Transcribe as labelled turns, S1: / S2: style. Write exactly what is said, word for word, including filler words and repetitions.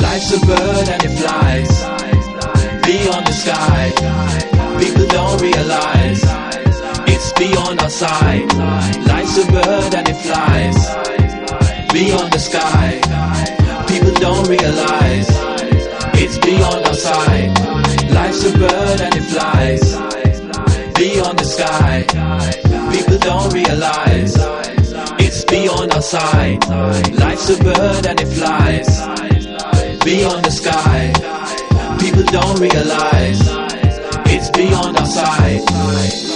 S1: Life's a bird and it flies beyond the sky. People don't realize it's beyond our sight. Life's a bird and it flies beyond the sky. People don't realize it's beyond our sight. Life's a bird and it flies beyond the sky. People don't realize it's beyond our sight. Life's a bird and it flies beyond the sky. People don't realize it's beyond our sight.